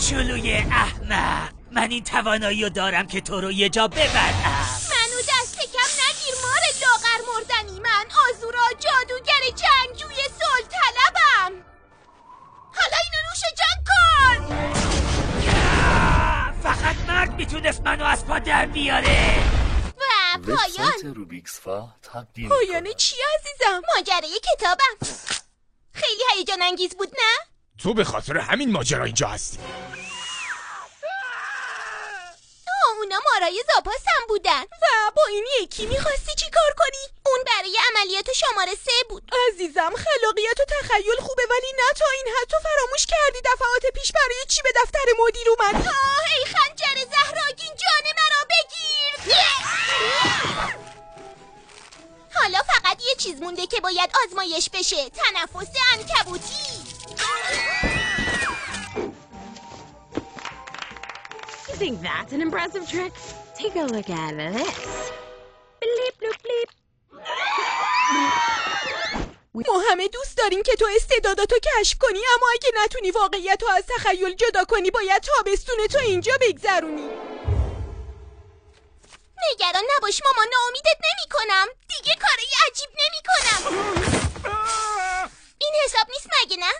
کوچولوی احمق، من این توانایی رو دارم که تو رو یه جا ببرم. منو دست کم نگیر مار لاغر مردنی. من آزورا جادوگر جنگجوی صلح طلبم. حالا اینو نوش جان کن. فقط مرد میتونست منو از پا در بیاره. و پایان. پایان چی عزیزم؟ ماجرای کتابم. خیلی هیجان انگیز بود نه؟ تو به خاطر همین ماجرا اینجا هستی. اونا مارای زاپاس هم بودن. و با این یکی میخواستی چی کار کنی؟ اون برای عملیات شماره 3 بود. عزیزم خلاقیت و تخیل خوبه ولی نه تا این حد. تو فراموش کردی دفعات پیش برای چی به دفتر مدیر اومدی؟ ای خنجر زهراگین جان مرا بگیر. حالا فقط یه چیز مونده که باید آزمایش بشه. تنفس عنکبوتی. You think that's an impressive trick? Take a look at this. Bleep, bloop, bleep. ما همه دوست داریم که تو استعداداتو کشف کنی، اما اگه نتونی واقعیت رو از تخیل جدا کنی باید تابستون تو اینجا بگذرونی. نگران نباش ماما، ناامیدت نمی کنم. دیگه کاری عجیب نمی کنم. این حساب نیست مگه نه؟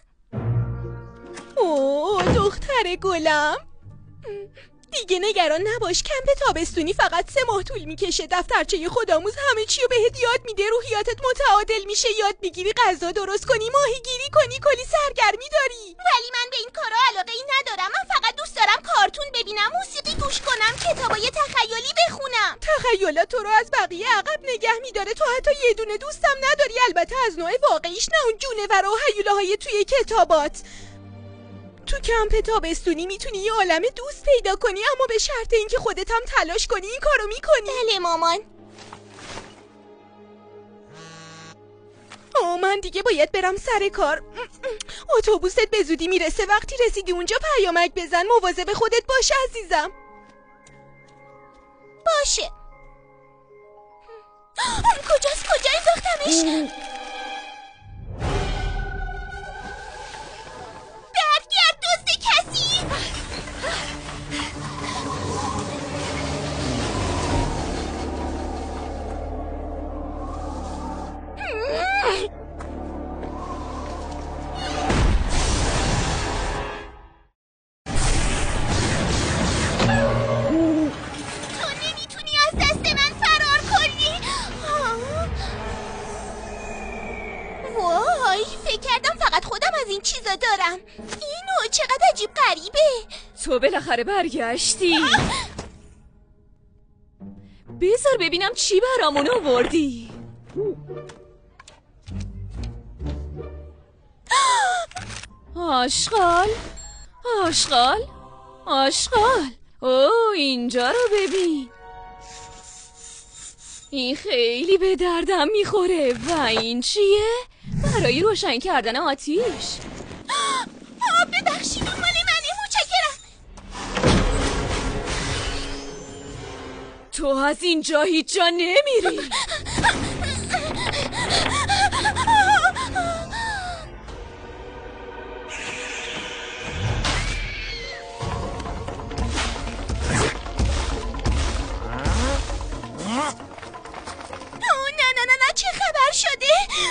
اوه دختر گلم، دیگه نگران نباش. کمپ تابستونی فقط 3 ماه طول میکشه. دفترچه خودآموز همه چی رو بهت یاد میده. روحیاتت متعادل میشه. یاد میگیری غذا درست کنی، ماهیگیری کنی، کلی سرگرمی داری. ولی من به این کارا علاقه ای ندارم. من فقط دوست دارم کارتون ببینم، موسیقی گوش کنم، کتابای تخیلی بخونم. تخیلات تو رو از بقیه عقب نگه میداره. تو حتی یه دونه دوستم نداری، البته از نوع واقعیش، نه اون جونورا و هیولاهای توی کتابات. تو کمپ تابستونی میتونی یه عالم دوست پیدا کنی، اما به شرط اینکه خودت هم تلاش کنی. این کارو میکنی؟ بله مامان. من دیگه باید برم سر کار. اتوبوست به زودی میرسه. وقتی رسیدی اونجا پیامک بزن. مواظب خودت باش عزیزم. باشه. کجاست؟ کجا انداختمش؟ برگرد دزد کسی. تو نمیتونی از دست من فرار کنی. وای فکر کردم فقط خودم از این چیزا دارم. اینو چقدر عجیب غریبه. تو بالاخره برگشتی. بذار ببینم چی برامون آوردی. آشغال آشغال آشغال. اوه اینجا رو ببین. این خیلی به دردم میخوره. و این چیه؟ برای روشن کردن آتیش. ببخشید مال منه. متشکرم. تو از اینجا هیچ جا نمیری. نه چه خبر شده؟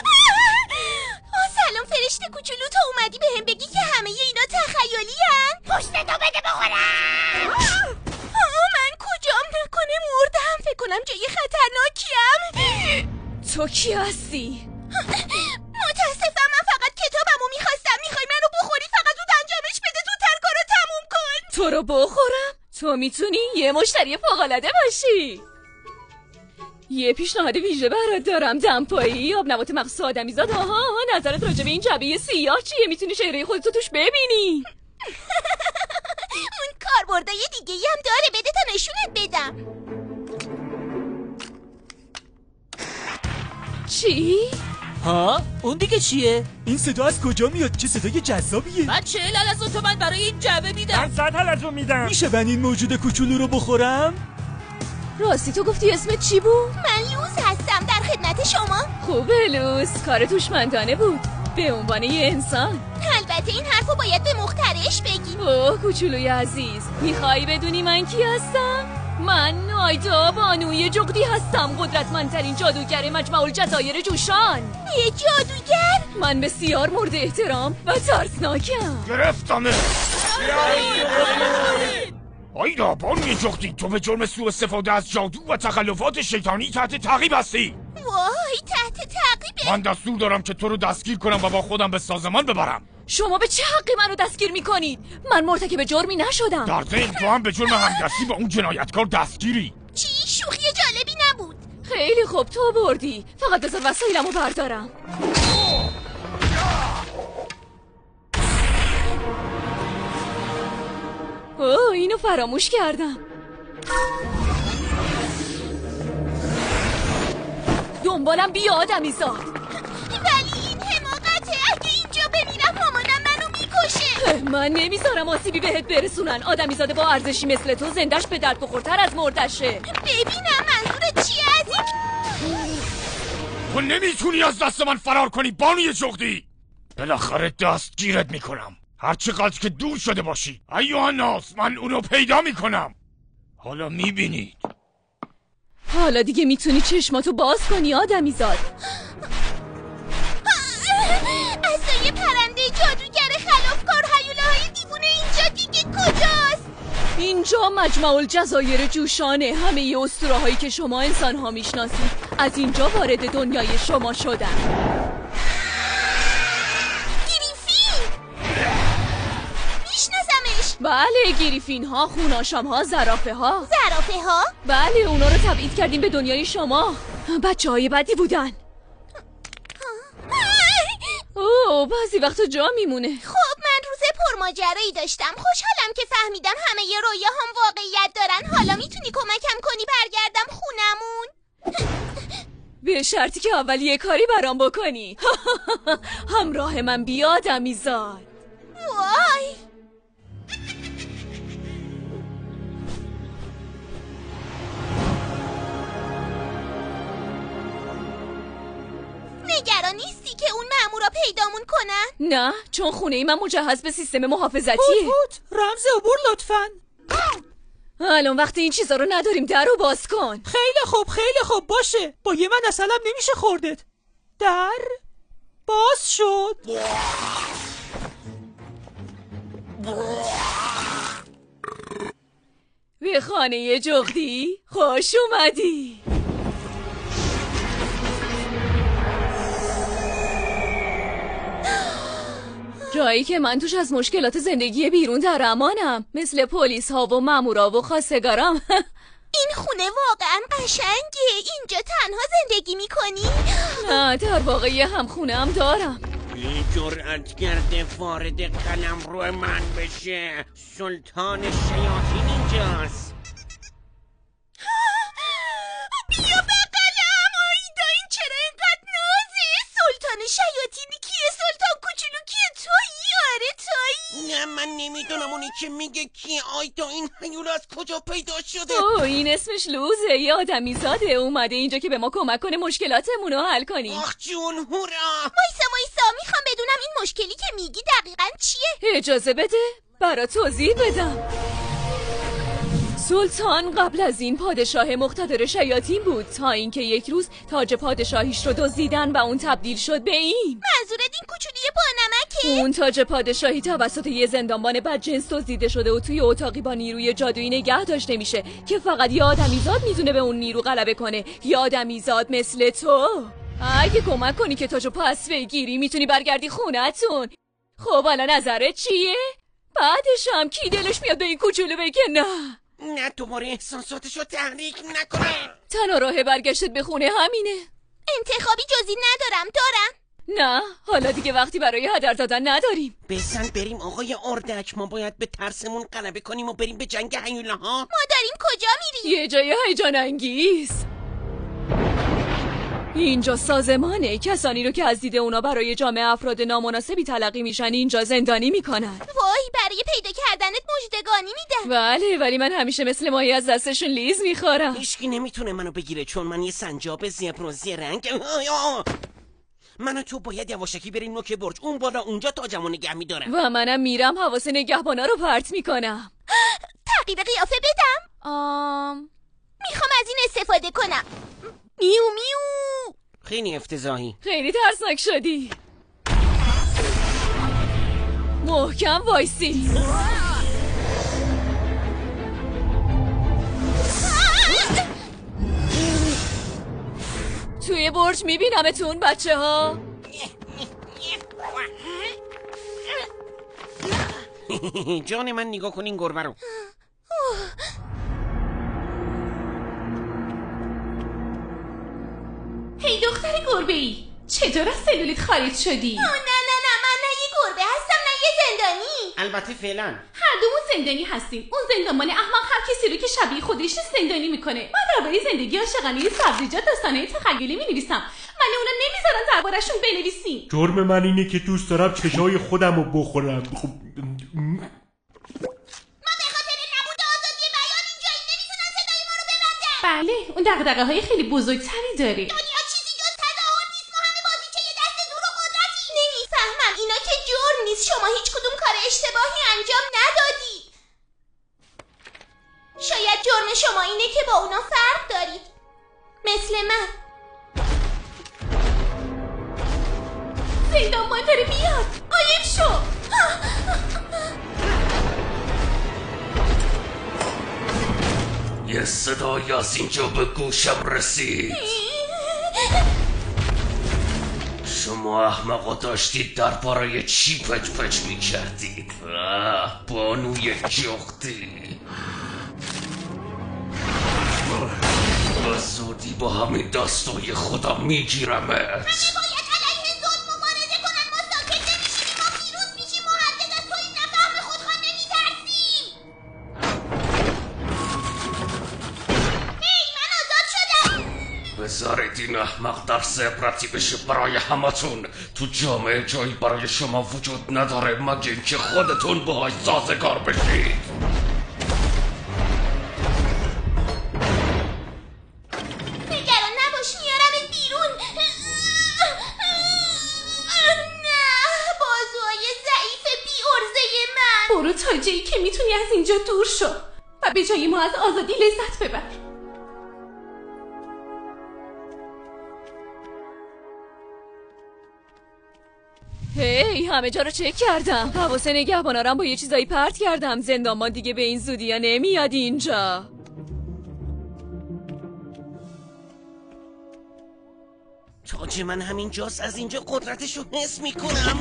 سلام فرشته کوچولو، تو اومدی به هم بگی که همه اینا تخیلی هن؟ پشتتو بده بخورم. من کجام؟ نکنه مردم. فکر کنم جای خطرناکیم. تو کی هستی؟ متاسفم، من فقط کتابمو میخواستم. میخوای منو بخوری؟ فقط زود انجامش بده، زودتر کارو تموم کن. تو رو بخورم؟ تو میتونی یه مشتری فوق‌العاده باشی. یه پیشنهاد ویژه برات دارم. دمپایی آب نبات مغز آدمیزاد. نظرت راجع به این جعبه سیاه چیه؟ میتونی چهره خودتو توش ببینی. اون کاربردای دیگه‌ای هم داره، بده تا نشونت بدم. چی؟ ها؟ اون دیگه چیه؟ این صدا از کجا میاد؟ چه صدای جذابیه. من 40 حلزون تومن برای این جعبه میدم. من 100 حلزون میدم. میشه من این موجود کوچولو رو بخورم؟ راستی تو گفتی اسمت چی بود؟ من لوز هستم، در خدمت شما. خوبه لوز، کار توشمندانه بود. به عنوان یه انسان. البته این حرفو باید به مخترعش بگی. اوه کوچولوی عزیز، میخوایی بدونی من کی هستم؟ من نایدا بانوی جغدی هستم، قدرتمندترین جادوگر مجمع الجزایر جوشان. یه جادوگر؟ من بسیار مورد احترام و ترسناکم. گرفتمه. آیدا بانوی جغدی، تو به جرم سوء استفاده از جادو و تخلفات شیطانی تحت تعقیب هستی. وای تحت تعقیبه؟ من دستور دارم که تو رو دستگیر کنم و با خودم به سازمان ببرم. شما به چه حقی منو دستگیر میکنید؟ من مرتکب جرمی نشدم. در ضمن تو هم به جرم همدستی با اون جنایتکار دستگیری. چی؟ شوخی جالبی نبود. خیلی خوب، تو بردی. فقط بذار وسایلمو بردارم. اوه اینو فراموش کردم. دنبالم بیا آدمیزاد. ولی این حماقته. اگه اینجا بمیرم مامانم منو میکشه. من نمیذارم آسیبی بهت برسونن. آدمیزاده با ارزشی مثل تو زندش به درد بخورتر از مردشه. ببینم منظورت چیه از این؟ تو نمیتونی از دست من فرار کنی بانوی جغدی. بالاخره دستگیرت میکنم، هر چقدر که دور شده باشی. ایوه الناس، من اونو پیدا میکنم. حالا میبینید. حالا دیگه میتونی چشماتو باز کنی آدمیزاد. اصلا یه پرنده جادوگر خلافکار هیولاهای دیوونه اینجا دیگه کجاست؟ اینجا مجمع الجزایر جوشانه. همه ی اسطوره هایی که شما انسان ها میشناسید از اینجا وارد دنیای شما شدن. گریفین! میشناسمش. بله، گریفین ها، خوناشام ها، زرافه ها. زرافه ها؟ بله، اونا رو تبعید کردیم به دنیای شما. بچه های بدی بودن. اوه بعضی وقتا جا میمونه. خب من روز پرماجرایی داشتم. خوشحالم که فهمیدم همه ی رویاهام واقعیت دارن. حالا میتونی کمکم کنی برگردم خونمون؟ به شرطی که اول یه کاری برام بکنی. همراه من بیا آدمیزاد. وای نگران نیستی که اون مأمورا پیدامون کنن؟ نه، چون خونه ای من مجهز به سیستم محافظتیه. هوت رمز عبور لطفاً. الان وقت این چیزا رو نداریم. در رو باز کن. خیلی خوب باشه. با یه من اصلا نمیشه خوردت. در باز شد. به خانه جغدی خوش اومدی. جایی که من توش از مشکلات زندگی بیرون در امانم، مثل پلیس ها و مامورا و خواستگارام. این خونه واقعا قشنگه. اینجا تنها زندگی میکنی؟ نه، در واقع یه همخونه هم دارم. این جرأت کرده وارد قلمرو من بشه. سلطان شیاطین اینجاست. بیا بغلم. آیدا این چرا اینقدر نازه؟ سلطان شیاطینی کیه؟ سلطان کوچولو کیه؟ تویی؟ آره تویی؟ نه من نمیدونم اونی که میگه کیه. آیدا این هیولا از کجا پیدا شده؟ اوه این اسمش لوزه. یه آدمی زاده اومده اینجا که به ما کمک کنه مشکلاتمون رو حل کنیم. آخ جون هورا. وایسا میخوام بدونم این مشکلی که میگی دقیقاً چیه؟ اجازه بده برا توضیح بدم. سلطان قبل از این پادشاه مقتدر شیاطین بود، تا اینکه یک روز تاج پادشاهیش رو دزدیدن و اون تبدیل شد به این. منظورت این کوچولی بانمکه؟ اون تاج پادشاهی توسط یه زندانبان بدجنس دزدیده شده و توی اتاقی با نیروی جادویی نگه داشته میشه که فقط یه آدمیزاد میتونه به اون نیرو غلبه کنه. یه آدمیزاد مثل تو. اگه کمک کنی که تاجو پس بگیری میتونی برگردی خونتون. خب حالا نظرت چیه؟ بعدش هم کی دلش میاد به این کوچولو بگه نه دوباره احساساتشو تحریک نکنه. تنها راه برگشتت به خونه همینه. انتخابی جزی ندارم. دارم؟ نه حالا دیگه وقتی برای هدر دادن نداریم. بزن بریم آقای اردک. ما باید به ترسمون غلبه کنیم و بریم به جنگ هیولاها. ما داریم کجا میریم؟ یه جای هیجان انگیز. اینجا سازمانه. کسانی رو که از دید اونا برای جامعه افراد نامناسبی تلقی میشن اینجا زندانی میکنن. وای برای پیدا کردنت مژدگانی میدم. بله ولی من همیشه مثل ماهی از دستشون لیز میخورم. هیچکی نمیتونه منو بگیره چون من یه سنجاب زبر و زرنگ. من و تو باید یواشکی بریم نوک برج، اون بالا اونجا تاجمو نگه می‌دارم. و منم میرم حواس نگهبانا رو پرت میکنم. تغییر قیافه بدم. میخوام از این استفاده کنم. میو میو. خیلی افتضاحی. خیلی ترسناک شدی. محکم وایسی. توی برج میبینمتون بچه ها. جان من نگاه کن این گربه رو. هی دختر گربه‌ای، چطور از سلولیت خارج شدی؟ نه من نه یه گربه هستم نه یه زندانی. البته فعلا هر دومون زندانی هستیم. اون زندانبان احمق هر کسی رو که شبیه خودش زندانی میکنه. من درباره زندگی عاشقانه سبزیجات داستانای تخیلی مینویسم. من اونا نمیذارن درباره‌شون بنویسیم. جرم من اینه که دوست دارم چشای خودم رو بخورم. ما به خاطر نبود آزادی بیان اینجایی نمیتونن صدای ما رو ببندن. بله، اون دغدغه‌های خیلی بزرگتری داره. دنیا چیزی جز تظاهر نیست. ما همه بازیچه یه دست زور و قدرتی. نمیفهمم اینا که جرم نیست. شما هیچ کدوم کار اشتباهی انجام ندادید. شاید جرم شما اینه که با اونا فرق دارید. مثل من. زندانبان داره میاد. قایم شو. یه صدایی از اینجا به گوشم رسید. شما احمقا داشتید درباره چی پچ میکردید؟ بانوی جغدی. به زودی با همین دستای خودم میگیرمت. بذارید این احمق درس عبرتی بشه برای همتون. تو جامعه جایی برای شما وجود نداره مگه اینکه خودتون باهاش سازگار بشید. نگران نباش میارمت بیرون. نه بازوهای ضعیف بی ارزه من. برو تا جایی که میتونی از اینجا دور شو و به جای ما از آزادی لذت ببر. هی همه جا رو چک کردم. حواس نگهبانارم با یه چیزایی پرت کردم. زندانبان دیگه به این زودی ها نمیاد اینجا. تاج من همین جاست. از اینجا قدرتشو حس میکنم.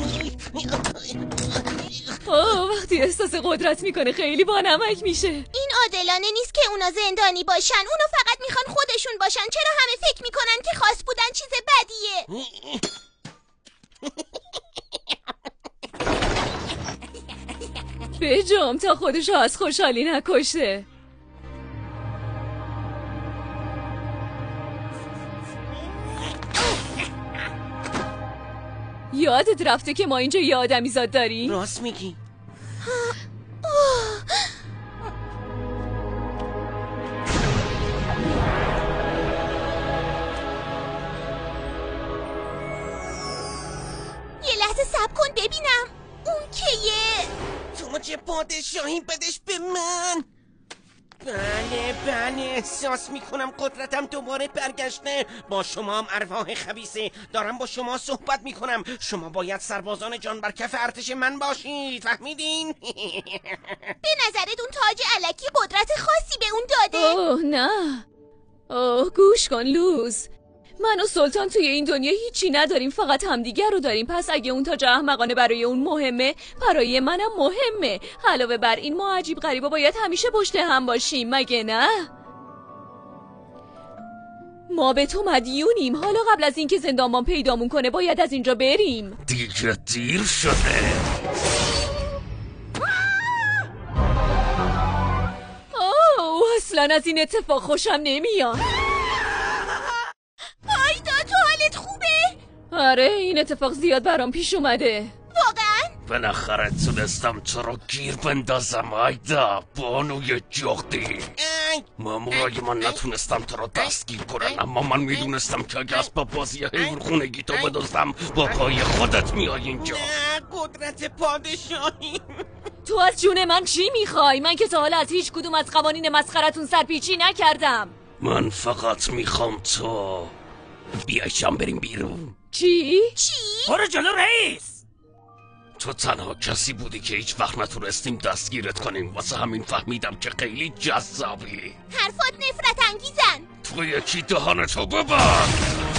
وقتی احساس قدرت میکنه خیلی بانمک میشه. این عادلانه نیست که اونا زندانی باشن. اونا فقط میخوان خودشون باشن. چرا همه فکر میکنن که خاص بودن چیز بدیه؟ بجام تا خودشو از خوشحالی نکشه. یادت رفته که ما اینجا یه آدمیزاد داریم؟ راست میگی. یه لحظه صبر کن ببینم اون کیه؟ تاج پادشاهی بدش به من. بله احساس میکنم قدرتم دوباره برگشته. با شما هم ارواح خبیثه. دارم با شما صحبت میکنم. شما باید سربازان جان بر کف ارتش من باشید. فهمیدین؟ به نظرت اون تاج الکی قدرت خاصی به اون داده؟ نه. گوش کن لوز. من و سلطان توی این دنیا هیچی نداریم، فقط همدیگر رو داریم. پس اگه اون تاج احمقانه برای اون مهمه، برای منم مهمه. علاوه بر این ما عجیب غریبا باید همیشه پشت هم باشیم، مگه نه؟ ما به تو مدیونیم. حالا قبل از اینکه زندانبان پیدامون کنه باید از اینجا بریم. دیگه دیر شده. اصلا از این اتفاق خوشم نمیاد. آیدا تو حالت خوبه؟ آره این اتفاق زیاد برام پیش اومده. واقعا؟ بالاخره تونستم تو رو گیر بندازم آیدا بانوی جغدی. مامورای من نتونستم تو رو دستگیر کنن، اما من میدونستم که اگه اسباب بازی حیوان خونگی تو بدزدم با پای خودت میای اینجا. قدرت پادشاهی. تو از جون من چی میخوای؟ من که تا حالا از هیچ کدوم از قوانین مسخرتون سرپیچی نکردم. من فقط میخوام تو بیای شام بریم بیرون. چی؟ برو جلو رئیس. تو تنها کسی بودی که هیچ وقت نتونستیم دستگیرت کنیم، واسه همین فهمیدم که خیلی جذابی. حرفات نفرت انگیزن. تو یکی دهانتو ببند.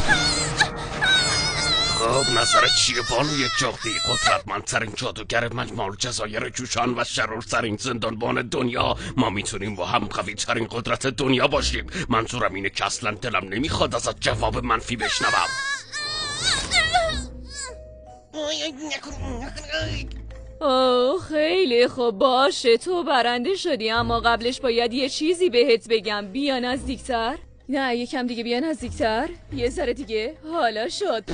خب نظرت چیه بانوی جغدی؟ قدرتمندترین جادوگر مجموع جزایر جوشان و شرورترین زندانبان دنیا. ما میتونیم با هم قوی ترین قدرت دنیا باشیم. منظورم اینه که اصلا دلم نمیخواد ازت جواب منفی بشنوم. اوه خیلی خوب، باشه تو برنده شدی، اما قبلش باید یه چیزی بهت بگم. بیا نزدیکتر. نه یکم دیگه بیا نزدیکتر. یه ذره دیگه. حالا شد.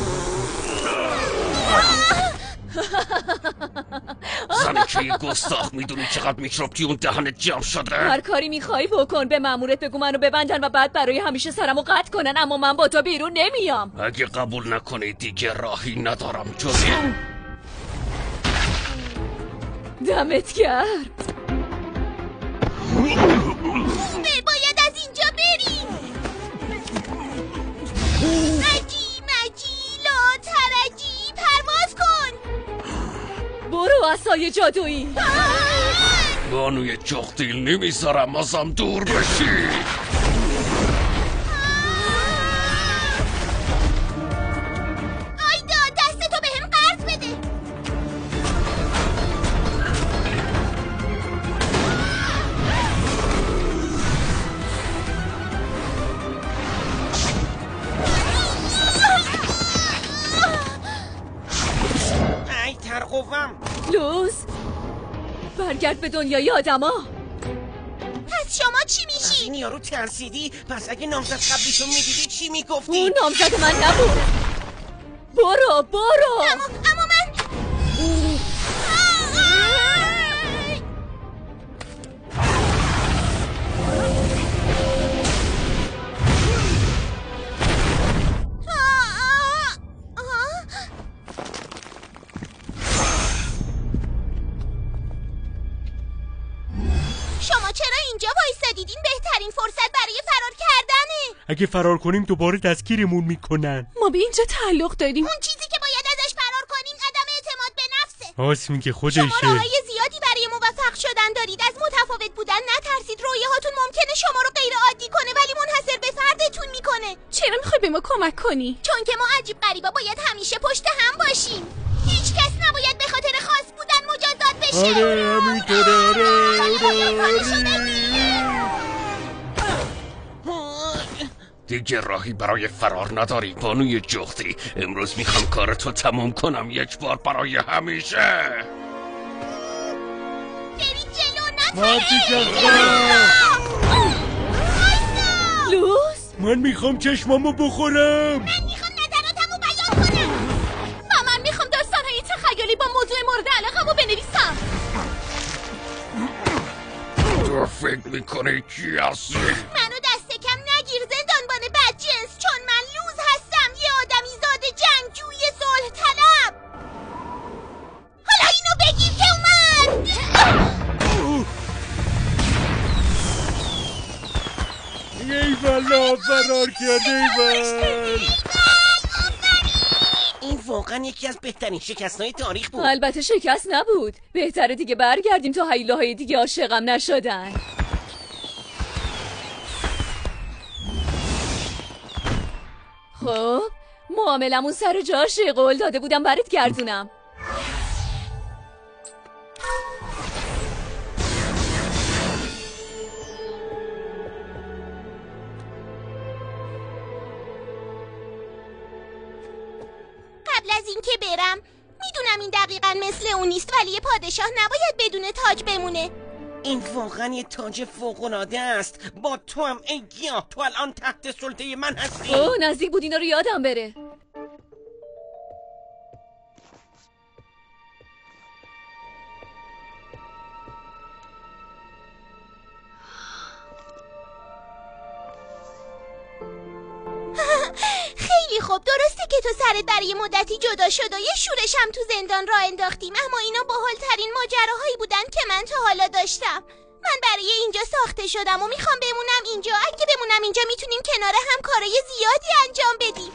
زنی که یه گستاخ، میدونی چقدر میکروب توی اون دهنت جمع شده؟ هر کاری میخوای بکن. به مامورت بگو منو ببندن و بعد برای همیشه سرمو قطع کنن، اما من با تو بیرون نمیام. اگه قبول نکنی دیگه راهی ندارم جز دمت گرم. باید از اینجا بریم. مجی لا ترجی، پرواز کن. برو عصای جادویی. بانوی جغدی نمیذارم ازم دور بشی. آیدا دستتو بهم قرض بده. ای ترقوم. لوز برگرد به دنیای آدما. پس شما چی میشی؟ این یارو ترسیدی؟ پس اگه نامزد قبلیشو میدیدی چی میگفتی؟ اون نامزد من نبود. برو اما من شما چرا اینجا وایسادیدین؟ بهترین فرصت برای فرار کردنه. اگه فرار کنیم دوباره دستگیرمون میکنن. ما به اینجا تعلق داریم. اون چیزی که باید ازش فرار کنیم عدم اعتماد به نفسه. راست میگه خودشه. شما راههای زیادی برای موفق شدن دارید. از متفاوت بودن نترسید. رویاهاتون ممکنه شما رو غیر عادی کنه ولی منحصر به فردتون میکنه. چرا میخوای به ما کمک کنی؟ چون که ما عجیب غریبا باید همیشه پشت هم باشیم. هیچ کس نباید به خاطر خاص بودن مجازات بشه. آره همینطوره. دیگه راهی برای فرار نداری بانوی جغدی. امروز میخوام کارتو تموم کنم یک بار برای همیشه. برید جلو لوز من میخوام چشمامو بخورم. من میخوام نظراتمو بیان کنم. و من میخوام داستانهای تخیلی با موضوع مورد علاقمو بنویسم. تو فکر میکنی کی هستی؟ منو دست کم نگیر زندانبان بدجنس، چون من لوز هستم، یه آدمی زاد جنگجوی صلح طلب. حالا اینو بگیر که اومد. ایوالا فرار کرده. ایوال این واقعا یکی از بهترین شکست‌های تاریخ بود. البته شکست نبود. بهتره دیگه برگردیم تا هیلاهای دیگه عاشقم نشدن. خب معاملمون سر جاشه. قول داده بودم برات گردونم. قبل از اینکه برم میدونم این دقیقاً مثل اون نیست، ولی یه پادشاه نباید بدون تاج بمونه. این واقعا یه تاج فوق‌العاده است. با تو هم ای گیاه، تو الان تحت سلطه من هستی. اوه نزدیک بود اینا رو یادم بره. خب درسته که تو سرت برای مدتی جدا شد و یه شورش هم تو زندان راه انداختیم، اما اینا باحال‌ترین ماجراهایی بودن که من تا حالا داشتم. من برای اینجا ساخته شدم و میخوام بمونم اینجا. اگه بمونم اینجا میتونیم کنار هم کارای زیادی انجام بدیم.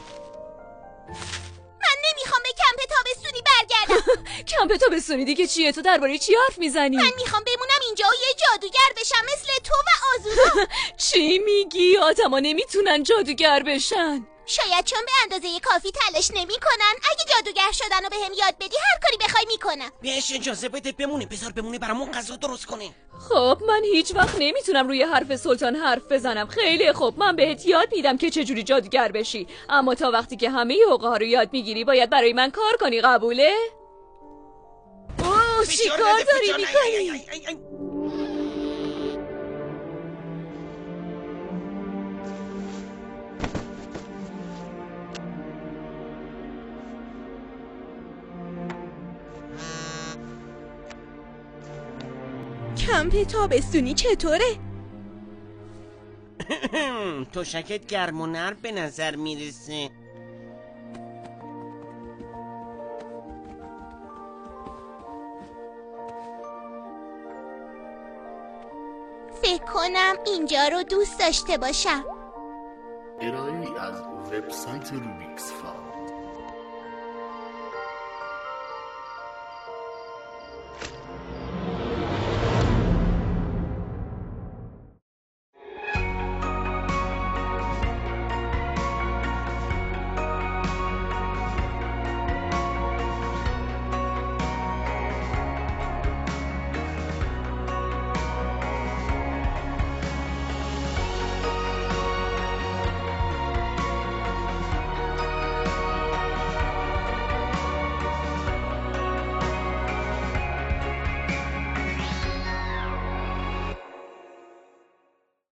من نمیخوام به کمپ تابستونی برگردم. کمپ تابستونی دیگه چیه؟ تو درباره چی حرف میزنی؟ من میخوام بمونم اینجا و یه جادوگر بشم مثل تو و آزونا. چی میگی؟ آدما نمیتونن جادوگر بشن. شاید چون به اندازه کافی تلاش نمیکنن. اگه جادوگر شدن و بهم یاد بدی هر کاری بخوای میکنم. بهش اجازه بده بمونه، بذار بمونه برامون غذا درست کنه. خب من هیچ وقت نمیتونم روی حرف سلطان حرف بزنم. خیلی خب، من بهت یاد میدم که چجوری جادوگر بشی، اما تا وقتی که همه حقوقا رو یاد میگیری باید برای من کار کنی. قبوله؟ اوه چی کار داری میکنی؟ کمپ تابستونی چطوره؟ تشکت گرم و نرم به نظر میرسه. فکر کنم اینجا رو دوست داشته باشم. ارائه‌ای از وبسایت روبیکس فایل.